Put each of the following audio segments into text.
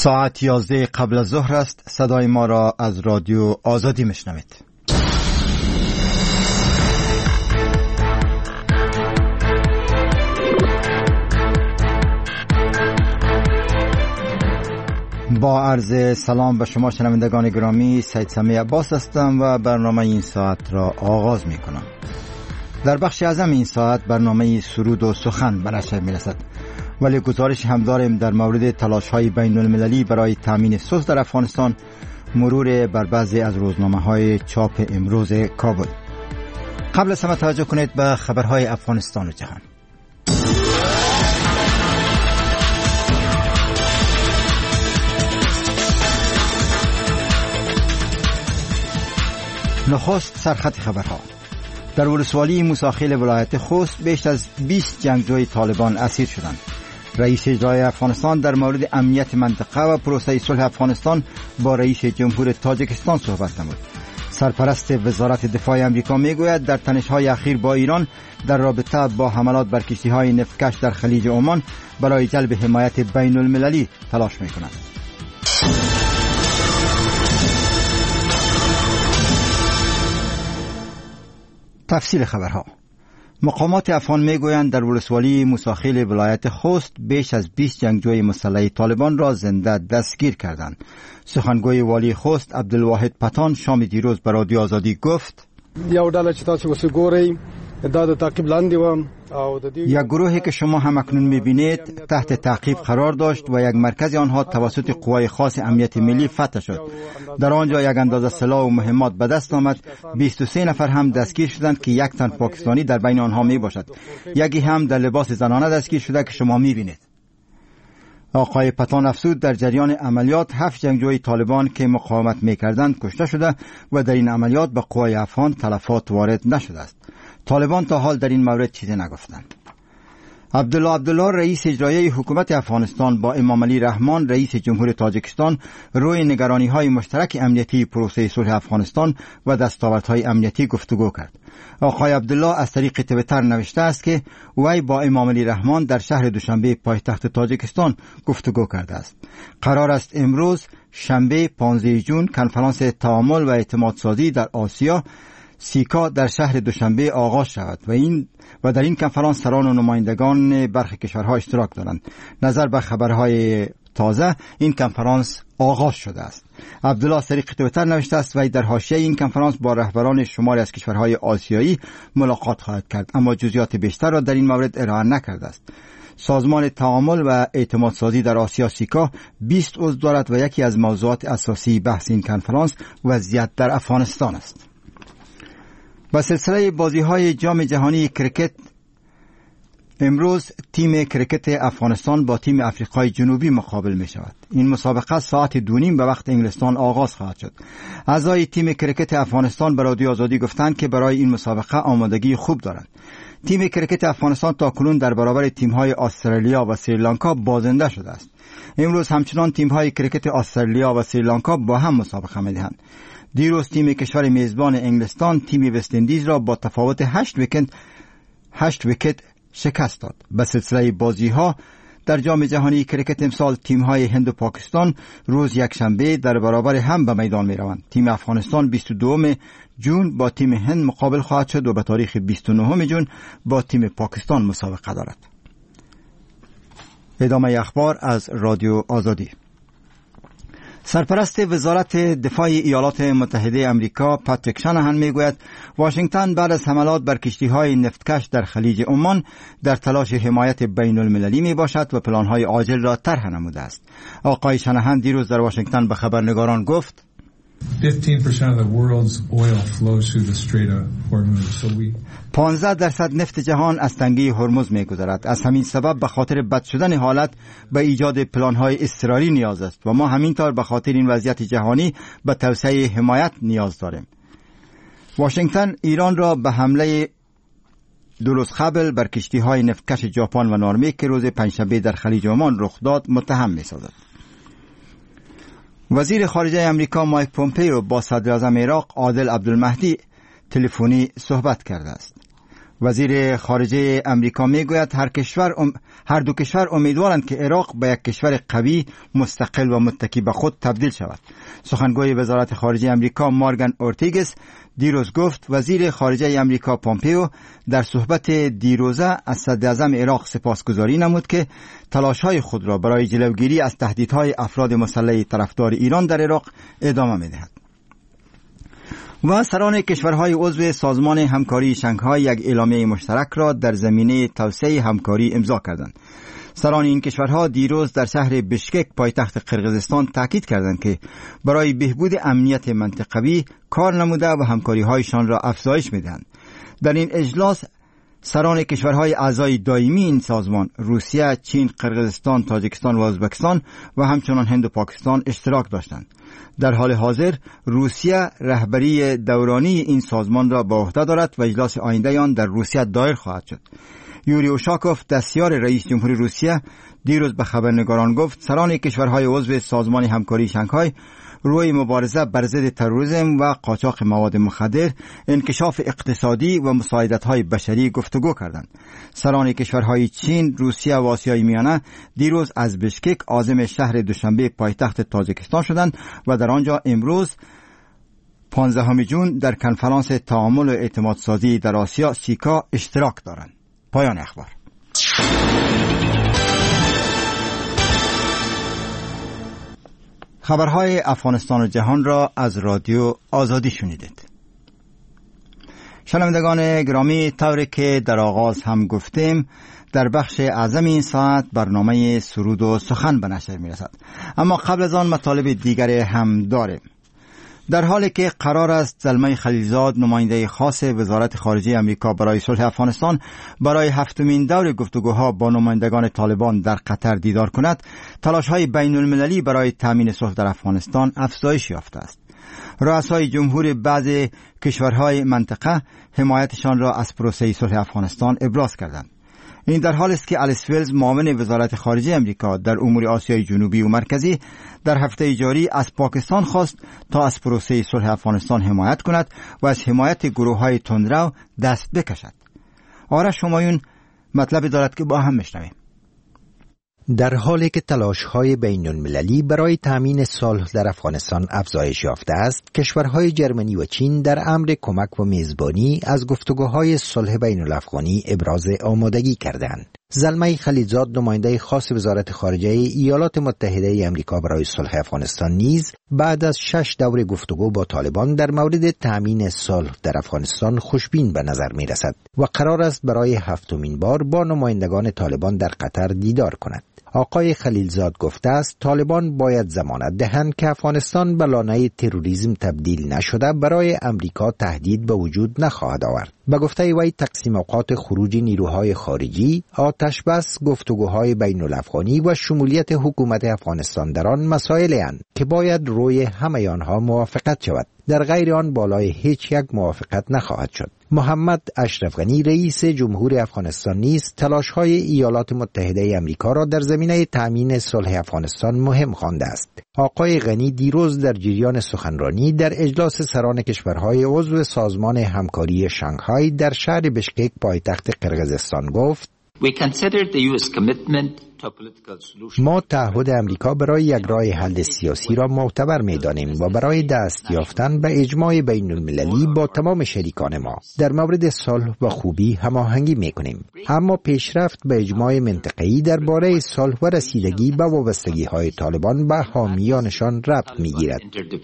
ساعت 11 قبل از ظهر است. صدای ما را از رادیو آزادی میشنوید. با عرض سلام به شما شنوندگان گرامی، سید سمی عباس هستم و برنامه این ساعت را آغاز می کنم. در بخش اعظم این ساعت برنامه سرود و سخن به نشر می رسد، ولی گزارش هم داریم در مورد تلاش‌های بین المللی برای تامین صلح در افغانستان، مرور بر بعضی از روزنامه‌های چاپ امروز کابل. قبل از همه توجه کنید به خبرهای افغانستان و جهان. نخست سرخط خبرها. در ولسوالی موسی ولایت خوست بیش از 20 جنگجوی طالبان اسیر شدند. رئیس اجرایی افغانستان در مورد امنیت منطقه و پروسه صلح افغانستان با رئیس جمهور تاجیکستان صحبت نمود. سرپرست وزارت دفاع آمریکا میگوید در تنش‌های اخیر با ایران در رابطه با حملات بر کشتی‌های نفتکش در خلیج عمان برای جلب حمایت بین المللی تلاش می‌کند. تفصیل خبرها. مقامات افغان میگویند در ولسوالی موسی ولایت خوست بیش از 20 جنگجوی مسلح طالبان را زنده دستگیر کردند. سخنگوی والی خوست عبدالواحد پتان شام دیروز به رادیو آزادی گفت: یک گروهی که شما هم اکنون میبینید تحت تعقیب قرار داشت و یک مرکز آنها توسط قوای خاص امنیت ملی فتح شد. در آنجا یک اندازه سلاح و مهمات به دست آمد. 23 نفر هم دستگیر شدند که یک تن پاکستانی در بین آنها می باشد. یکی هم در لباس زنانه دستگیر شده که شما میبینید. آقای پتان افزود در جریان عملیات 7 جنگجوی طالبان که مقاومت میکردند کشته شده و در این عملیات به قوای افغان تلفات وارد نشده است. طالبان تا حال در این مورد چیزی نگفتند. عبدالله رئیس اجرایی حکومت افغانستان با امام علی رحمان رئیس جمهور تاجیکستان روی نگرانی‌های مشترک امنیتی پروسه صلح افغانستان و دستاوردهای امنیتی گفتگو کرد. آقای عبدالله از طریق توییتر نوشته است که وی با امام علی رحمان در شهر دوشنبه پایتخت تاجیکستان گفتگو کرده است. قرار است امروز شنبه 15 جون کنفرانس تعامل و اعتماد سازی در آسیا سیکا در شهر دوشنبه آغاز شود و در این کنفرانس سران و نمایندگان برخی کشورها اشتراک دارند. نظر به خبرهای تازه این کنفرانس آغاز شده است. عبدالله از طریق توییتر نوشته است و در حاشیه این کنفرانس با رهبران شماری از کشورهای آسیایی ملاقات خواهد کرد، اما جزئیات بیشتر را در این مورد ارائه نکرده است. سازمان تعامل و اعتماد سازی در آسیا سیکا 20 عضو دارد و یکی از موضوعات اساسی بحث این کنفرانس وضعیت در افغانستان است. با سلسله بازی‌های جام جهانی کرکت امروز تیم کرکت افغانستان با تیم افریقای جنوبی مقابل می شود. این مسابقه ساعت 2:30 به وقت انگلستان آغاز خواهد شد. اعضای تیم کرکت افغانستان به رادیو آزادی گفتند که برای این مسابقه آمادگی خوب دارند. تیم کرکت افغانستان تاکنون در برابر تیم‌های استرالیا و سریلانکا بازنده شده است. امروز همچنان تیم‌های کرکت استرالیا و سریلانکا با هم مسابقه می‌دهند. دیروز تیم کشور میزبان انگلستان تیم وست اندیز را با تفاوت 8 ویکت شکست داد. به سلسله بازی‌ها در جام جهانی کرکت امسال تیم‌های هند و پاکستان روز یکشنبه در برابر هم به میدان می‌روند. تیم افغانستان 22 جون با تیم هند مقابل خواهد شد و به تاریخ 29 جون با تیم پاکستان مسابقه دارد. ادامه اخبار از رادیو آزادی. سرپرست وزارت دفاع ایالات متحده آمریکا پاتریک شانهان میگوید واشنگتن بعد از حملات بر کشتی‌های نفتکش در خلیج عمان در تلاش حمایت بین المللی می باشد و پلان‌های عاجل را طرح نموده است. آقای شانهان دیروز در واشنگتن به خبرنگاران گفت 15% نفت جهان از تنگه هرمز می‌گذرد. از همین سبب به خاطر بد شدن حالت به ایجاد پلان‌های اضطراری نیاز است و ما همینطور به خاطر این وضعیت جهانی به توسعه حمایت نیاز داریم. واشنگتن ایران را به حمله 2 روز قبل بر کشتی‌های نفتکش ژاپن و نروژ که روز پنجشنبه در خلیج عمان رخ داد متهم می‌سازد. وزیر خارجه امریکا مایک پومپئو با صدر اعظم عراق عادل عبدالمهدی تلفنی صحبت کرده است. وزیر خارجه امریکا میگوید هر دو کشور امیدوارند که عراق به یک کشور قوی، مستقل و متکی به خود تبدیل شود. سخنگوی وزارت خارجه امریکا مارگان اورتیگس دیروز گفت وزیر خارجه امریکا پومپئو در صحبت دیروزه از صدر اعظم عراق سپاسگزاری نمود که تلاش‌های خود را برای جلوگیری از تهدیدهای افراد مسلح طرفدار ایران در عراق ادامه می‌دهد. و سران کشورهای عضو سازمان همکاری شانگهای یک اعلامیه مشترک را در زمینه توسعه همکاری امضا کردند. سران این کشورها دیروز در شهر بشکک پایتخت قرقیزستان تاکید کردند که برای بهبود امنیت منطقوی کار نموده و همکاری‌هایشان را افزایش می‌دهند. در این اجلاس سران کشورهای اعضای دائمی این سازمان روسیه، چین، قرقیزستان، تاجیکستان و ازبکستان و همچنان هند و پاکستان اشتراک داشتند. در حال حاضر روسیه رهبری دورانی این سازمان را به عهده دارد و اجلاس آینده آن در روسیه دایر خواهد شد. یوری اوشاکوف دستیار رئیس جمهوری روسیه دیروز به خبرنگاران گفت سران کشورهای عضو سازمان همکاری شانگهای روی مبارزه بر ضد تروریسم و قاچاق مواد مخدر، انکشاف اقتصادی و مساعدت‌های بشری گفتگو کردند. سران کشورهای چین، روسیه و آسیای میانه دیروز از بشکک عازم شهر دوشنبه پایتخت تاجیکستان شدند و در آنجا امروز 15 جون در کنفرانس تعامل و اعتماد سازی در آسیا سیکا اشتراک دارند. پایان اخبار. خبرهای افغانستان و جهان را از رادیو آزادی شنیدید. شنوندگان گرامی، طوری که در آغاز هم گفتیم در بخش اعظم این ساعت برنامه سرود و سخن به نشر می رسد. اما قبل از آن مطالب دیگری هم داریم. در حالی که قرار است زلمه خلیلزاد نماینده خاص وزارت خارجه امریکا برای صلح افغانستان برای 7مین دور گفتگوها با نمایندگان طالبان در قطر دیدار کند، تلاش‌های بین المللی برای تامین صلح در افغانستان افزایش یافته است. رؤسای جمهور بعضی کشورهای منطقه حمایتشان را از پروسه صلح افغانستان ابراز کردند. این در حالی است که الیس ولز معاون وزارت خارجه امریکا در امور آسیای جنوبی و مرکزی در هفته جاری از پاکستان خواست تا از پروسه صلح افغانستان حمایت کند و از حمایت گروه‌های تندرو دست بکشد. آرش همایون مطلب دارد که با هم میشنویم. در حالی که تلاش‌های بین‌المللی برای تامین صلح در افغانستان افزایش یافته است، کشورهای جرمنی و چین در امر کمک و میزبانی از گفتگوهای صلح بین‌الافغانی ابراز آمادگی کردند. زلمه خلیلزاد نماینده خاص وزارت خارجه ایالات متحده آمریکا برای صلح افغانستان نیز بعد از 6 دور گفتگو با طالبان در مورد تامین صلح در افغانستان خوشبین به نظر می رسد و قرار است برای 7مین بار با نمایندگان طالبان در قطر دیدار کند. آقای خلیلزاد گفته است طالبان باید ضمانت دهند که افغانستان به لانه تروریسم تبدیل نشده برای امریکا تهدید به وجود نخواهد آورد. به گفته وی تقسیم اوقات خروج نیروهای خارجی، آتش بس، گفتگوهای بین الافغانی و شمولیت حکومت افغانستان در آن مسائلی اند که باید روی همه آنها موافقت شود. در غیر آن بالای هیچ یک موافقت نخواهد شد. محمد اشرف غنی رئیس جمهور افغانستان نیز تلاش‌های ایالات متحده آمریکا را در زمینه تامین صلح افغانستان مهم خوانده است. آقای غنی دیروز در جریان سخنرانی در اجلاس سران کشورهای عضو سازمان همکاری شانگهای در شهر بشکک پایتخت قرقیزستان گفت: ما تعهد امریکا برای یک راه حل سیاسی را معتبر می‌دانیم و برای دست یافتن به اجماع بین المللی با تمام شریکان ما در مورد صلح و خوبی هماهنگی می‌کنیم. اما پیشرفت به اجماع منطقه‌ای درباره صلح و رسیدگی به وابستگی‌های طالبان به حامیانشان ربط می‌گیرد.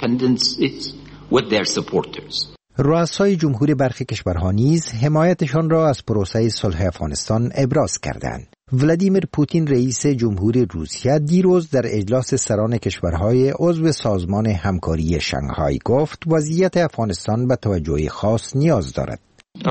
رؤسای جمهور برخی کشورها نیز حمایتشان را از پروسه صلح افغانستان ابراز کردند. ولادیمیر پوتین رئیس جمهور روسیه دیروز در اجلاس سران کشورهای عضو سازمان همکاری شانگهای گفت وضعیت افغانستان به توجه خاص نیاز دارد.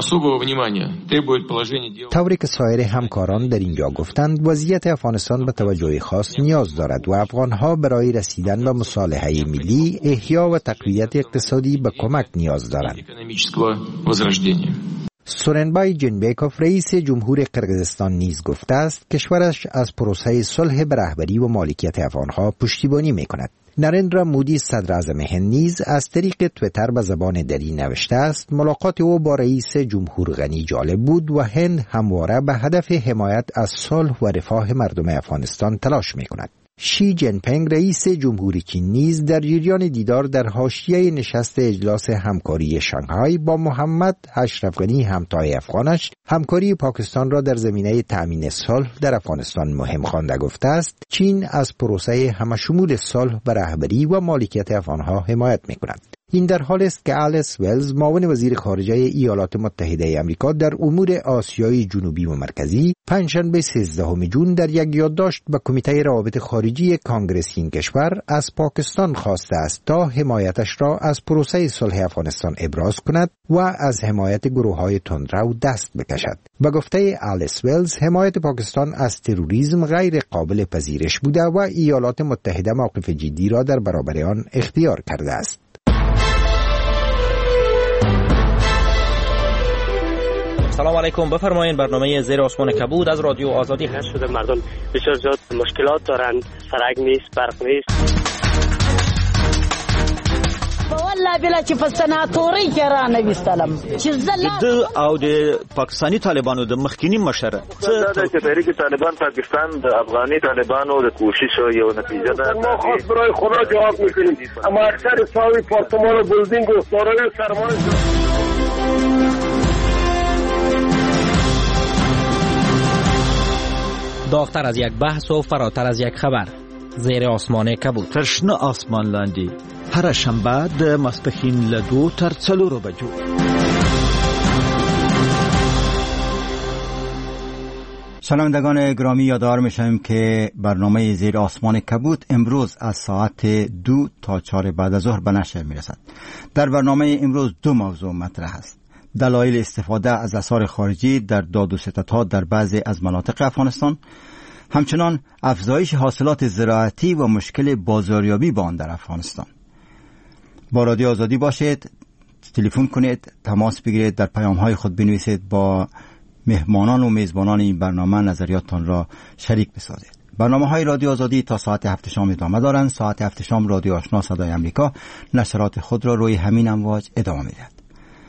طوری که سایر همکاران در اینجا گفتند وضعیت افغانستان به توجه خاص نیاز دارد و افغانها برای رسیدن به مصالحه ملی، احیا و تقویت اقتصادی به کمک نیاز دارند. سورنبای جینبیکوف رئیس جمهور قرقیزستان نیز گفته است کشورش از پروسه صلح به رهبری و مالکیت افغانها پشتیبانی می‌کند. نریندرا مودی صدر اعظم هند نیز از طریق تویتر به زبان دری نوشته است ملاقات او با رئیس جمهور غنی جالب بود و هند همواره به هدف حمایت از صلح و رفاه مردم افغانستان تلاش می‌کند. شی جین پینگ رئیس جمهوری چین نیز در جریان دیدار در حاشیه نشست اجلاس همکاری شانگهای با محمد اشرف غنی همتای افغانش همکاری پاکستان را در زمینه تأمین صلح در افغانستان مهم خوانده گفته است چین از پروسه همشمول صلح و رهبری و مالکیت افغانها حمایت می‌کند. این در حالی است که آلیس ولز معاون وزیر خارجه ایالات متحده آمریکا در امور آسیای جنوبی و مرکزی پنجشنبه 13 جون در یک یادداشت به کمیته روابط خارجی کانگرس این کشور از پاکستان خواسته است تا حمایتش را از پروسه صلح افغانستان ابراز کند و از حمایت گروه‌های تندرو دست بکشد. به گفته آلیس ولز حمایت پاکستان از تروریسم غیر قابل پذیرش بوده و ایالات متحده موقف جدی را در برابر آن اختیار کرده است. سلام علیکم، بفرمایید. برنامه زیر آسمان کبود از رادیو آزادی هست شده. مردم بسیار زیاد مشکلات دارند، سرک نیست، برق نیست. والله بلا چې په سناتوري کې را نوستلم چې د او د پاکستانی طالبانو د مخکینی مشره چې تحریک طالبان پاکستان د افغاني طالبانو د کوشش یو نتیجه ده. ما خاص برای خدا جواب میکنیم، اما اکثر ساوی پارتمان و بلدینگ و دارای سرمایه داغتر از یک بحث و فراتر از یک خبر. زیر آسمان کبود. ترشنه آسمان لاندی. هر شنبه د ماسپښین له 2 تر 4 بجو. شنوندگان گرامی، یادآور میشم که برنامه زیر آسمان کبود امروز از ساعت 2 تا 4 بعد از ظهر به نشر میرسد. در برنامه امروز 2 موضوع مطرح است: دلایل استفاده از اسعار خارجی در داد و ستدها در بعضی از مناطق افغانستان، همچنان افزایش حاصلات زراعتی و مشکل بازاریابی با آن در افغانستان. با رادیو آزادی باشید، تلفن کنید، تماس بگیرید، در پیام‌های خود بنویسید، با مهمانان و میزبانان این برنامه نظریاتتان را شریک بسازید. برنامه‌های رادیو آزادی تا ساعت 7 شام ادامه دارند. ساعت 7 شام رادیو آشنا صدای آمریکا نشرات خود را روی همین امواج ادامه می‌دهد.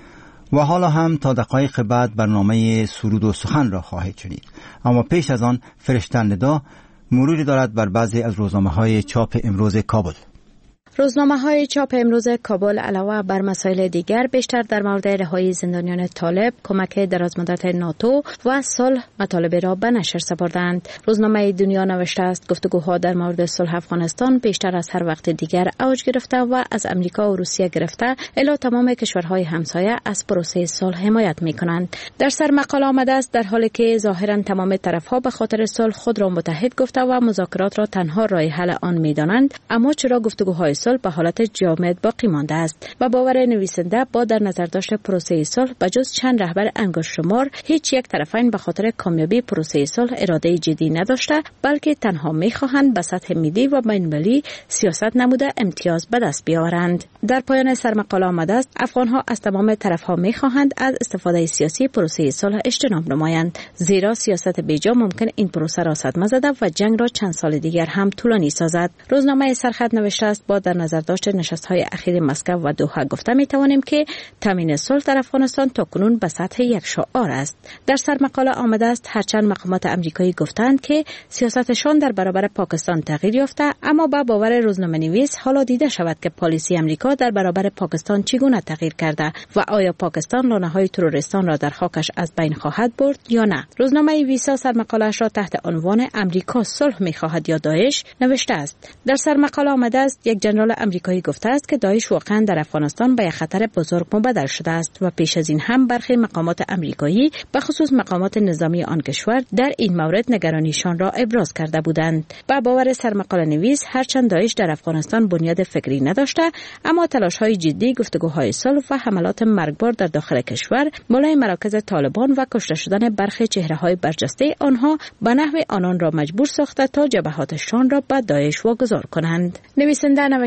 و حالا هم تا دقایق بعد برنامه سرود و سخن را خواهید شنید. اما پیش از آن فرشته ندا مروری دارد بر بعضی از روزنامه‌های چاپ امروز کابل. روزنامه‌های چاپ امروز کابل علاوه بر مسائل دیگر بیشتر در مورد رهایی زندانیان طالب، کمک درازمدت ناتو و صلح مطالب را به نشر سپردند. روزنامه دنیا نوشته است گفتگوها در مورد صلح افغانستان بیشتر از هر وقت دیگر اوج گرفته و از امریکا و روسیه گرفته الی تمام کشورهای همسایه از پروسه صلح حمایت می‌کنند. در سر مقاله آمده است در حالی که ظاهراً تمام طرف‌ها به خاطر صلح خود را متحد گفته و مذاکرات را تنها راه حل آن می‌دانند، اما چرا گفتگوهای به حالت جامد باقی مانده است. و باور نویسنده با در نظر داشت پروسه صلح بجز چند رهبر انگشت شمار هیچ یک طرفین به خاطر کامیابی پروسه صلح اراده جدی نداشته، بلکه تنها می‌خواهند به سطح ملی و بین‌المللی سیاست نموده امتیاز به دست بیاورند. در پایان سرمقاله آمده است افغان‌ها از تمام طرف‌ها می‌خواهند از استفاده سیاسی پروسه صلح اجتناب نمایند، زیرا سیاست بیجا ممکن این پروسه را صدمه زده و جنگ را چند سال دیگر هم طولانی سازد. روزنامه سرخط نوشته است با در نظر داشت نشست‌های اخیر مسکو و دوحه گفته می‌توانیم که تامین صلح در افغانستان تاکنون به سطح یک شعار است. در سرمقاله آمده است هرچند مقامات آمریکایی گفتند که سیاستشان در برابر پاکستان تغییر یافته، اما با باور روزنامه‌نویس حالا دیده شود که پالیسی آمریکا در برابر پاکستان چگونه تغییر کرده و آیا پاکستان لانه‌های تروریستان را در خاکش از بین خواهد برد یا نه. روزنامه ویسا سرمقاله‌اش را تحت عنوان امریکا صلح می‌خواهد یا داعش نوشته است. در سرمقاله آمده است یک ژنرال آمریکایی گفته است که داعش واقعا در افغانستان به یک خطر بزرگ مبدل شده است و پیش از این هم برخی مقامات آمریکایی به خصوص مقامات نظامی آن کشور در این مورد نگرانیشان را ابراز کرده بودند. با باور سرمقاله نویس هرچند داعش در افغانستان بنیاد فکری نداشته، اما تلاش‌های جدی، گفتگوهای صلح و حملات مرگبار در داخل کشور بالای مراکز طالبان و کشته شدن برخی چهره‌های برجسته آنها به نحو آنان را مجبور ساخته تا جبهاتشان را به داعش واگذار کنند. نویسنده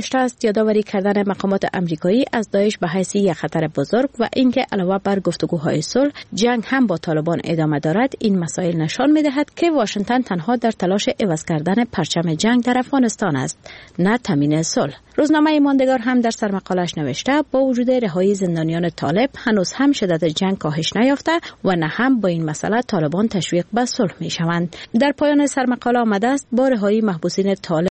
نوشته است یادآوری کردن مقامات امریکایی از داعش به حیث یک خطر بزرگ و اینکه علاوه بر گفتگوهای صلح جنگ هم با طالبان ادامه دارد، این مسائل نشان می‌دهد که واشنگتن تنها در تلاش عوض کردن پرچم جنگ در افغانستان است، نه تامین صلح. روزنامه ماندگار هم در سرمقالش نوشته با وجود رهایی زندانیان طالب هنوز هم شدت جنگ کاهش نیافته و نه هم با این مسئله طالبان تشویق به صلح می‌شوند. در پایان سرمقاله آمده است با رهایی محبوسین طالب